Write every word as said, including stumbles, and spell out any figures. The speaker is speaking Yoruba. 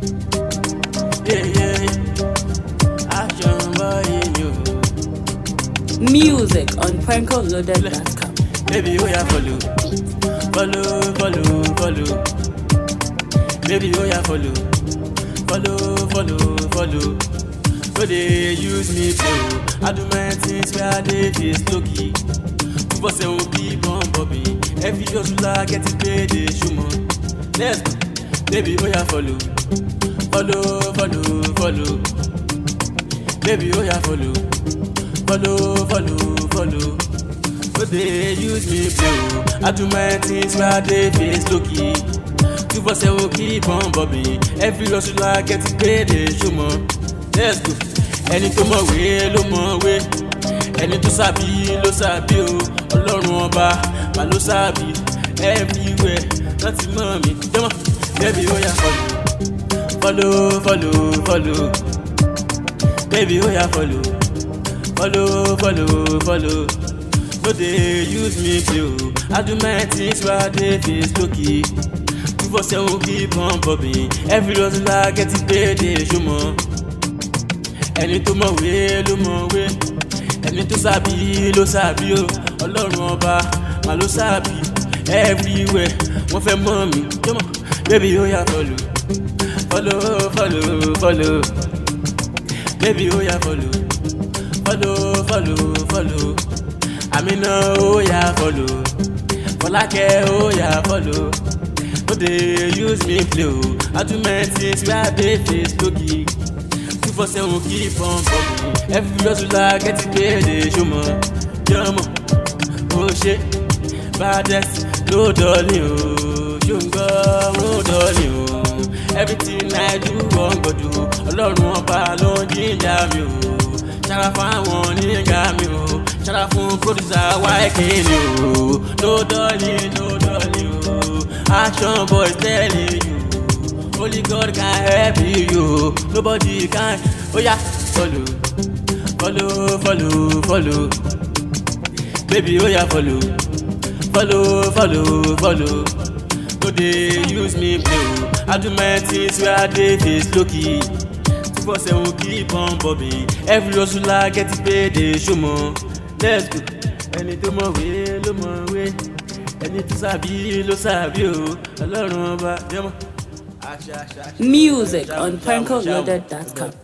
Yeah, yeah. Action boy in you. Music on Pranko Loaded dot com. Baby, oh yeah, follow, follow, follow, follow. Baby, oh yeah, follow, follow, follow, follow. So they use me to I do my things where they face lucky. People say we keep on bobbing. Every hustler get it paid, they show more. Let's go, baby, oh yeah, follow, follow, follow, follow. Baby, oh yeah, follow, follow, follow, follow. So they use me play. I do my things where they face lucky. People say we keep on bobbing. Every hustler get it paid, they show more. Let's go. Ẹni tó mọ̀ wé ló mọ̀ wé. Ẹni tó sàbí ló sàbí o. Ọlọ́run ọba mà ló sàbí. Everywhere láti mọ̀ mí. Jọ́mọ̀ baby ó yá follow. Follow follow follow. Baby ó yá follow. Follow follow follow. No dey use me play o. I do my things where they face lucky. People say we keep on bobbing. Every hustler get it paid, they show more. Ẹni tó mọ̀ wé ló mọ̀ wé. Ẹni tó sàbí ló sàbí o. Ọlọ́run ọba mà ló sàbí. Everywhere wọ́n fẹ́ mọ̀ mí. Jọ́mọ̀ baby ó yá follow. Follow follow follow. Baby ó yá follow. Follow follow follow. Amina ó yá follow. Fọlákẹ́ ó yá follow. No dey use me play o. I do my things where they face lucky. For say we keep on bubbling. Every hustler get it paid, they show more. Jump, oh shit, baddest, no darling, oh. Jungle, no darling, oh. Everything I do, wrong but do. Ọlọ́run ọba ló ń jíjà mi o. Ṣara fún àwọn oníga mi o. Ṣara fún producer Y K ni o. No darling, no darling, oh. Action boys telling you. Only God can help you. Nobody can. Oh yeah, follow, follow, follow, follow. Baby, oh yeah, follow, follow, follow, follow. No dey use me play. I do my things where they face lucky. People say we keep on bobbing. Every hustler get it paid, they show more. Let's go. Ẹni tó mọ̀ wé ló mọ̀ wé. Ẹni tó sàbí ló sàbí o. Ọlọ́run ọba jẹ́mọ̀. Music on Pranko Loaded dot com.